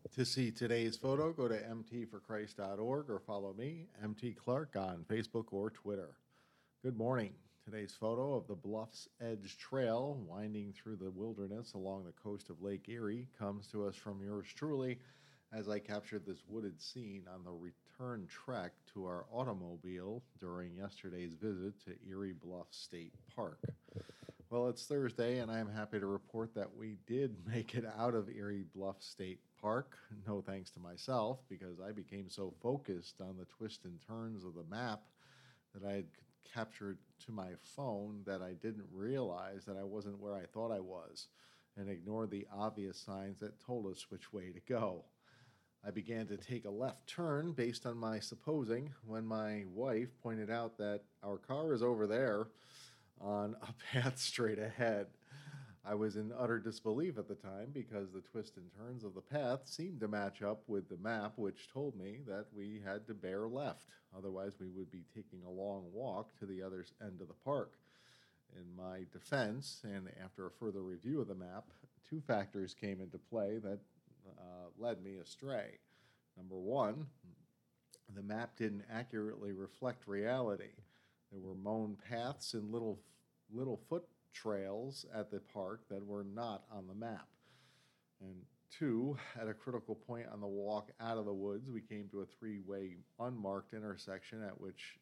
To see today's photo, go to mtforchrist.org or follow me, MT Clark, on Facebook or Twitter. Good morning. Today's photo of the Bluffs Edge Trail winding through the wilderness along the coast of Lake Erie comes to us from yours truly as I captured this wooded scene on the return trek to our automobile during yesterday's visit to Erie Bluff State Park. Well, it's Thursday, and I'm happy to report that we did make it out of Erie Bluff State Park. No thanks to myself, because I became so focused on the twists and turns of the map that I had captured to my phone that I didn't realize that I wasn't where I thought I was, and ignored the obvious signs that told us which way to go. I began to take a left turn based on my supposing when my wife pointed out that our car is over there on a path straight ahead. I was in utter disbelief at the time because the twists and turns of the path seemed to match up with the map, which told me that we had to bear left. Otherwise, we would be taking a long walk to the other end of the park. In my defense, and after a further review of the map, two factors came into play that led me astray. Number one, the map didn't accurately reflect reality. There were mown paths and little foot trails at the park that were not on the map. And two, at a critical point on the walk out of the woods, we came to a three-way unmarked intersection at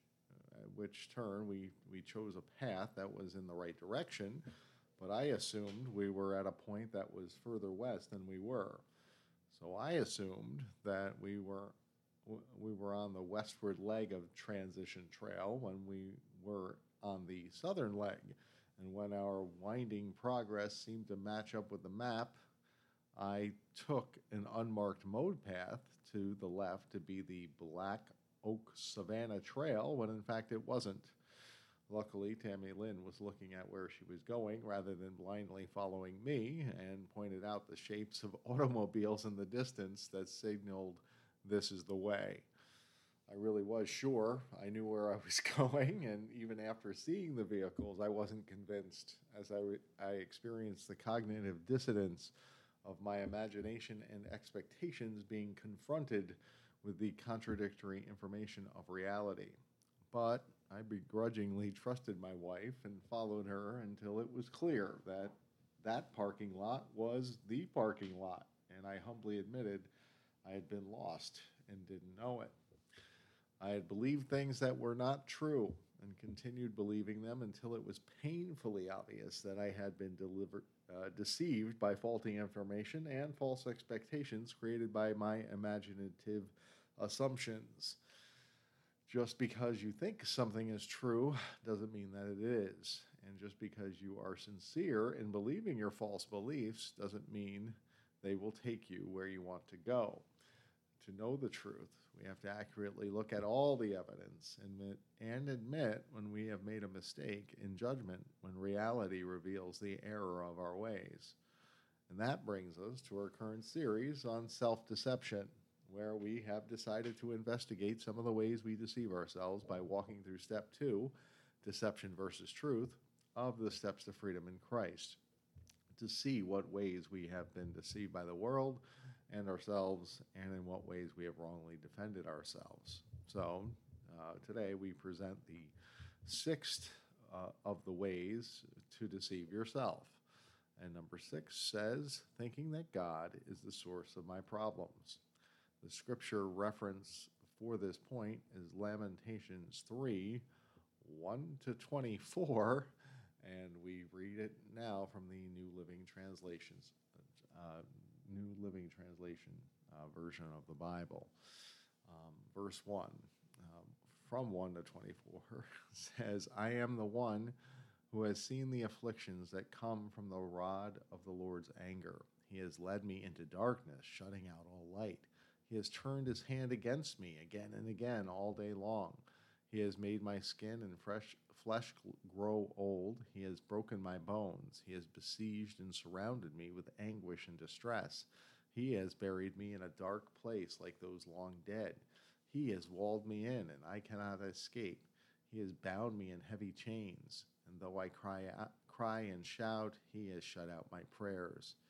which turn we chose a path that was in the right direction, but I assumed we were at a point that was further west than we were. So I assumed that we were on the westward leg of Transition Trail when we were on the southern leg. And when our winding progress seemed to match up with the map, I took an unmarked mode path to the left to be the Black Oak Savannah Trail, when in fact it wasn't. Luckily, Tammy Lynn was looking at where she was going rather than blindly following me, and pointed out the shapes of automobiles in the distance that signaled this is the way. I really was sure I knew where I was going, and even after seeing the vehicles, I wasn't convinced, as I experienced the cognitive dissonance of my imagination and expectations being confronted with the contradictory information of reality. But I begrudgingly trusted my wife and followed her until it was clear that that parking lot was the parking lot, and I humbly admitted I had been lost and didn't know it. I had believed things that were not true and continued believing them until it was painfully obvious that I had been deceived by faulty information and false expectations created by my imaginative assumptions. Just because you think something is true doesn't mean that it is. And just because you are sincere in believing your false beliefs doesn't mean they will take you where you want to go. To know the truth, we have to accurately look at all the evidence and admit when we have made a mistake in judgment, when reality reveals the error of our ways. And that brings us to our current series on self-deception, where we have decided to investigate some of the ways we deceive ourselves by walking through step 2, deception versus truth, of the steps to freedom in Christ, to see what ways we have been deceived by the world and ourselves, and in what ways we have wrongly defended ourselves. So today we present the sixth of the ways to deceive yourself. And number 6 says, thinking that God is the source of my problems. The scripture reference for this point is Lamentations 3, 1-24, and we read it now from the New Living Translation version of the Bible. Verse 1, from 1-24, says, I am the one who has seen the afflictions that come from the rod of the Lord's anger. He has led me into darkness, shutting out all light. He has turned his hand against me again and again all day long. He has made my skin and flesh grow old. He has broken my bones. He has besieged and surrounded me with anguish and distress. He has buried me in a dark place like those long dead. He has walled me in, and I cannot escape. He has bound me in heavy chains, and though I cry and shout, he has shut out my prayers.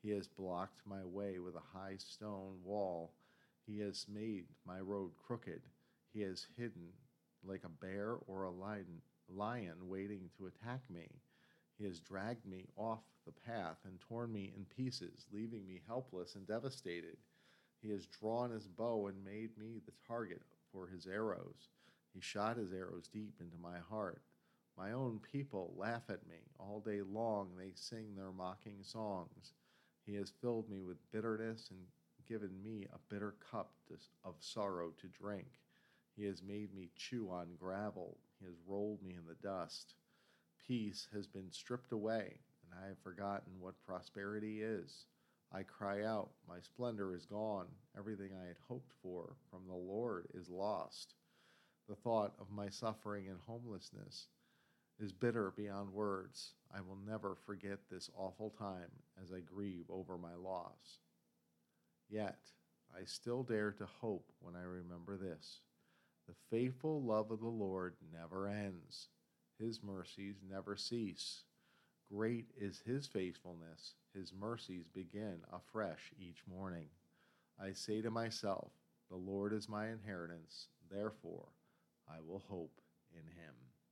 He has blocked my way with a high stone wall. He has made my road crooked. He has hidden like a bear or a lion waiting to attack me. He has dragged me off the path and torn me in pieces, leaving me helpless and devastated. He has drawn his bow and made me the target for his arrows. He shot his arrows deep into my heart. My own people laugh at me. All day long they sing their mocking songs. He has filled me with bitterness and given me a bitter cup of sorrow to drink. He has made me chew on gravel. He has rolled me in the dust. Peace has been stripped away, and I have forgotten what prosperity is. I cry out, my splendor is gone. Everything I had hoped for from the Lord is lost. The thought of my suffering and homelessness is bitter beyond words. I will never forget this awful time as I grieve over my loss. Yet, I still dare to hope when I remember this. The faithful love of the Lord never ends. His mercies never cease. Great is his faithfulness. His mercies begin afresh each morning. I say to myself, the Lord is my inheritance, therefore I will hope in him.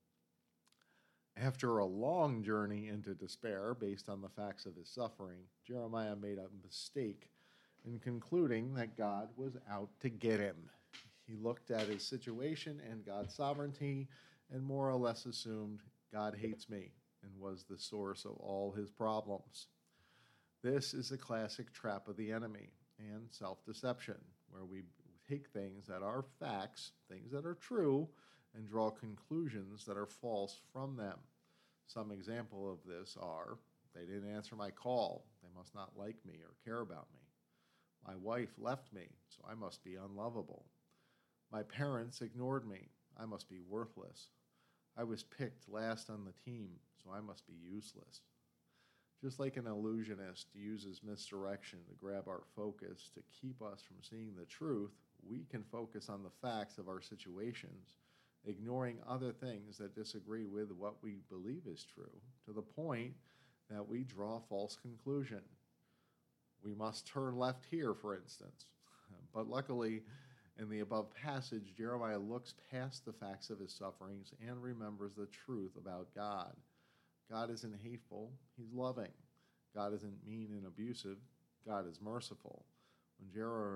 After a long journey into despair based on the facts of his suffering, Jeremiah made a mistake in concluding that God was out to get him. He looked at his situation and God's sovereignty and more or less assumed God hates me and was the source of all his problems. This is a classic trap of the enemy and self-deception, where we take things that are facts, things that are true, and draw conclusions that are false from them. Some example of this are, they didn't answer my call, they must not like me or care about me. My wife left me, so I must be unlovable. My parents ignored me, I must be worthless. I was picked last on the team, so I must be useless. Just like an illusionist uses misdirection to grab our focus to keep us from seeing the truth, we can focus on the facts of our situations, ignoring other things that disagree with what we believe is true, to the point that we draw a false conclusion. We must turn left here, for instance. But luckily, in the above passage, Jeremiah looks past the facts of his sufferings and remembers the truth about God. God isn't hateful, he's loving. God isn't mean and abusive, God is merciful. When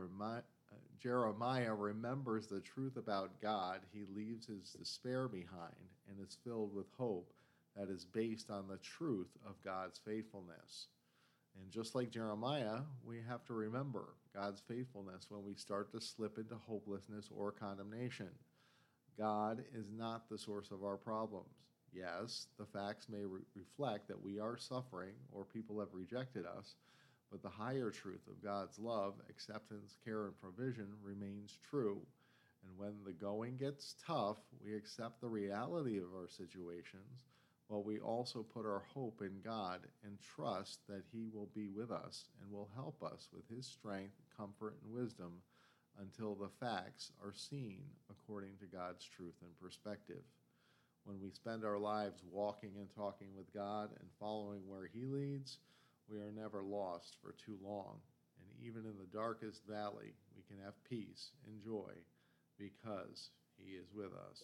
Jeremiah remembers the truth about God, he leaves his despair behind and is filled with hope that is based on the truth of God's faithfulness. And just like Jeremiah, we have to remember God's faithfulness when we start to slip into hopelessness or condemnation. God is not the source of our problems. Yes, the facts may reflect that we are suffering or people have rejected us, but the higher truth of God's love, acceptance, care, and provision remains true. And when the going gets tough, we accept the reality of our situations, but we also put our hope in God and trust that he will be with us and will help us with his strength, comfort, and wisdom until the facts are seen according to God's truth and perspective. When we spend our lives walking and talking with God and following where he leads, we are never lost for too long. And even in the darkest valley, we can have peace and joy because he is with us.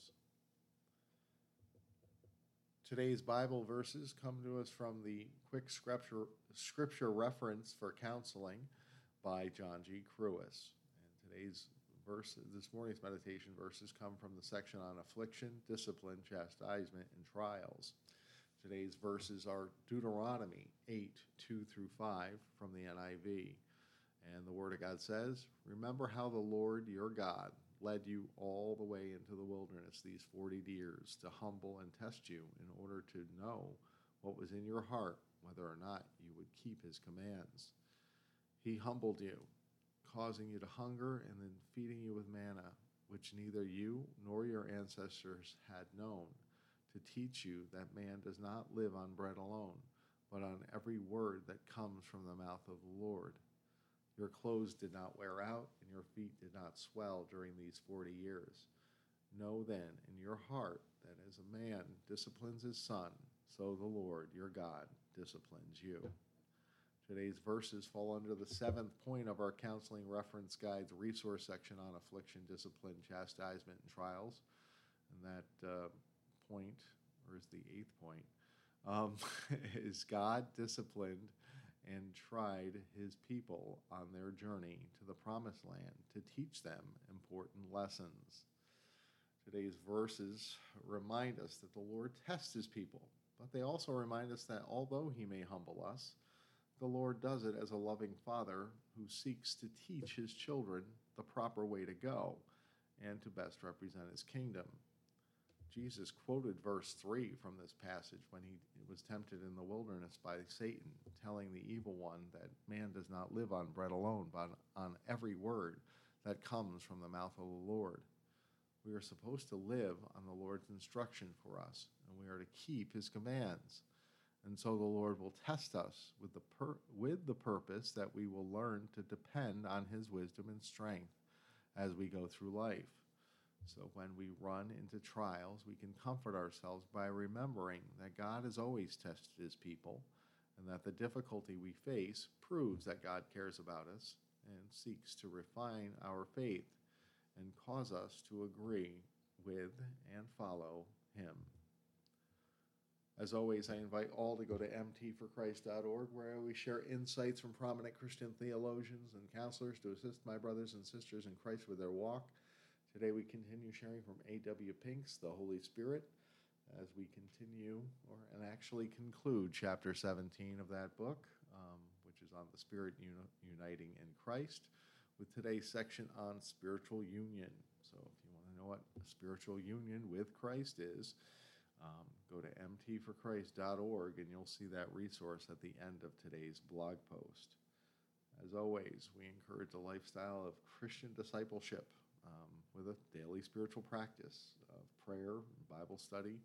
Today's Bible verses come to us from the Quick Scripture Reference for Counseling by John G. Crewis. And this morning's meditation verses come from the section on affliction, discipline, chastisement, and trials. Today's verses are Deuteronomy 8:2-5 from the NIV. And the Word of God says, "Remember how the Lord your God led you all the way into the wilderness these 40 years to humble and test you in order to know what was in your heart, whether or not you would keep his commands. He humbled you, causing you to hunger and then feeding you with manna, which neither you nor your ancestors had known, to teach you that man does not live on bread alone, but on every word that comes from the mouth of the Lord. Your clothes did not wear out, and your feet did not swell during these 40 years. Know then in your heart that as a man disciplines his son, so the Lord your God disciplines you." Today's verses fall under the seventh point of our Counseling Reference Guide's resource section on affliction, discipline, chastisement, and trials. And that point, or is the eighth point, is God disciplined and tried his people on their journey to the promised land to teach them important lessons. Today's verses remind us that the Lord tests his people, but they also remind us that although he may humble us, the Lord does it as a loving father who seeks to teach his children the proper way to go and to best represent his kingdom. Jesus quoted verse 3 from this passage when he was tempted in the wilderness by Satan, telling the evil one that man does not live on bread alone, but on every word that comes from the mouth of the Lord. We are supposed to live on the Lord's instruction for us, and we are to keep his commands. And so the Lord will test us with the purpose that we will learn to depend on his wisdom and strength as we go through life. So when we run into trials, we can comfort ourselves by remembering that God has always tested his people, and that the difficulty we face proves that God cares about us and seeks to refine our faith and cause us to agree with and follow him. As always, I invite all to go to mtforchrist.org, where we share insights from prominent Christian theologians and counselors to assist my brothers and sisters in Christ with their walk. Today we continue sharing from A.W. Pink's The Holy Spirit as we continue and actually conclude chapter 17 of that book, which is on the Spirit uniting in Christ, with today's section on spiritual union. So if you want to know what spiritual union with Christ is, go to mtforchrist.org and you'll see that resource at the end of today's blog post. As always, we encourage a lifestyle of Christian discipleship with a daily spiritual practice of prayer, Bible study,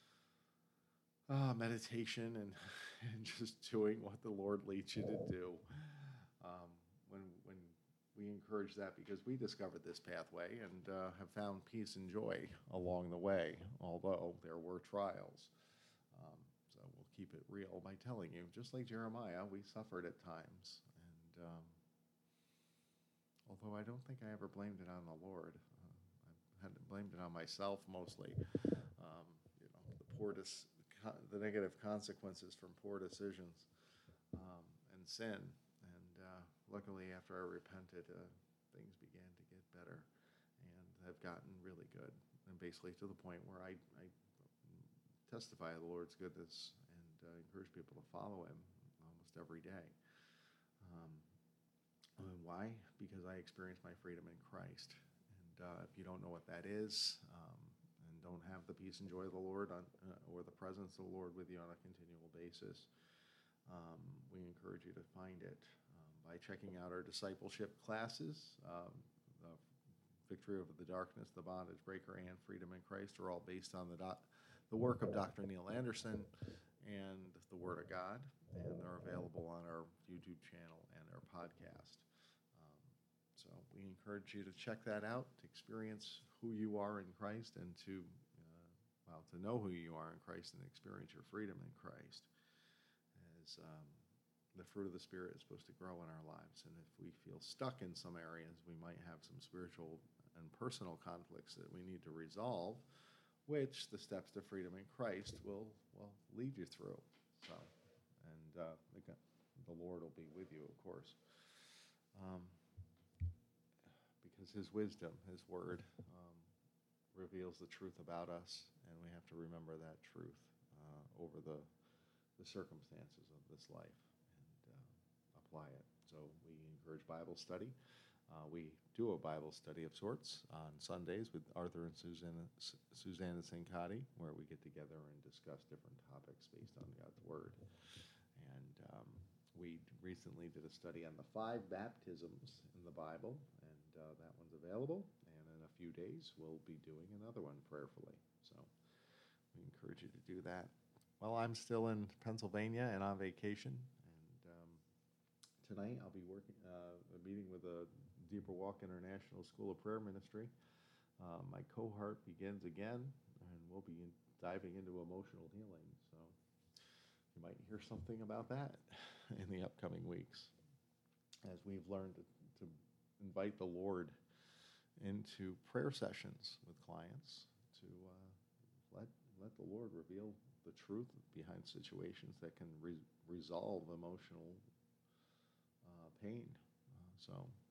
meditation, and just doing what the Lord leads you to do. When we encourage that because we discovered this pathway and have found peace and joy along the way, although there were trials. So we'll keep it real by telling you, just like Jeremiah, we suffered at times. And although I don't think I ever blamed it on the Lord, I had blamed it on myself mostly. The negative consequences from poor decisions and sin. Luckily, after I repented, things began to get better and have gotten really good. And basically to the point where I testify of the Lord's goodness and encourage people to follow him almost every day. And why? Because I experienced my freedom in Christ. And if you don't know what that is and don't have the peace and joy of the Lord or the presence of the Lord with you on a continual basis, we encourage you to find it by checking out our discipleship classes. The Victory Over the Darkness, The Bondage Breaker, and Freedom in Christ are all based on the work of Dr. Neil Anderson and the Word of God, and they're available on our YouTube channel and our podcast. So we encourage you to check that out, to experience who you are in Christ, and to know who you are in Christ and experience your freedom in Christ. As the fruit of the Spirit is supposed to grow in our lives. And if we feel stuck in some areas, we might have some spiritual and personal conflicts that we need to resolve, which the steps to freedom in Christ will lead you through. So, and the Lord will be with you, of course. Because his wisdom, his word, reveals the truth about us, and we have to remember that truth over the circumstances of this life. Apply it. So we encourage Bible study. We do a Bible study of sorts on Sundays with Arthur and Susanna Sincati, where we get together and discuss different topics based on God's Word. And we recently did a study on the 5 baptisms in the Bible, and that one's available. And in a few days, we'll be doing another one prayerfully. So we encourage you to do that. Well, I'm still in Pennsylvania and on vacation. Tonight, I'll be a meeting with the Deeper Walk International School of Prayer Ministry. My cohort begins again, and we'll be diving into emotional healing. So You might hear something about that in the upcoming weeks as we've learned to invite the Lord into prayer sessions with clients to let the Lord reveal the truth behind situations that can resolve emotional pain. So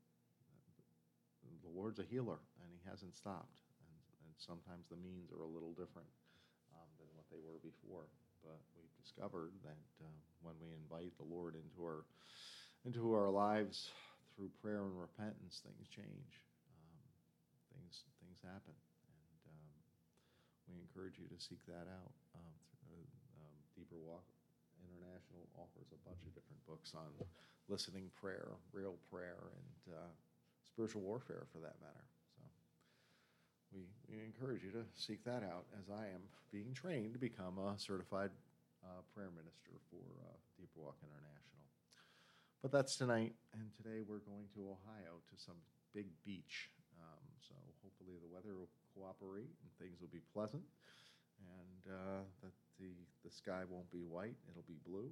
the Lord's a healer, and He hasn't stopped. And sometimes the means are a little different than what they were before. But we've discovered that when we invite the Lord into our lives through prayer and repentance, things change. Things happen, and we encourage you to seek that out. Deeper Walk International offers a bunch of different books on listening prayer, real prayer, and spiritual warfare, for that matter. So we encourage you to seek that out, as I am being trained to become a certified prayer minister for Deeper Walk International. But that's tonight, and today we're going to Ohio to some big beach. So hopefully the weather will cooperate and things will be pleasant, and that the sky won't be white, it'll be blue.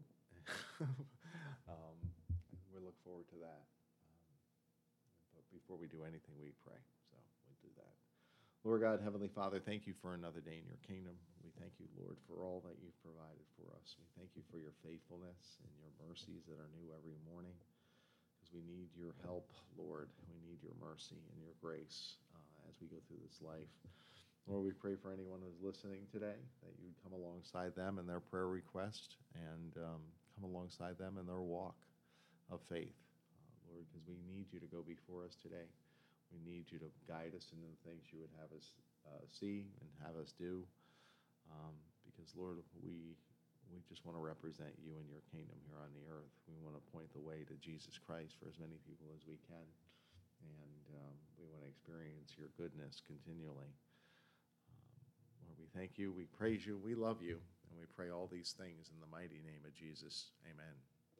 We look forward to that. But before we do anything, we pray. So we'll do that. Lord God, Heavenly Father, thank you for another day in your kingdom. We thank you, Lord, for all that you've provided for us. We thank you for your faithfulness and your mercies that are new every morning, because we need your help, Lord. We need your mercy and your grace as we go through this life. Lord, we pray for anyone who's listening today, that you would come alongside them in their prayer request, and come alongside them in their walk of faith, Lord, because we need you to go before us today. We need you to guide us into the things you would have us see and have us do, because, Lord, we just want to represent you and your kingdom here on the earth. We want to point the way to Jesus Christ for as many people as we can, and we want to experience your goodness continually. Lord, we thank you, we praise you, we love you, and we pray all these things in the mighty name of Jesus. Amen.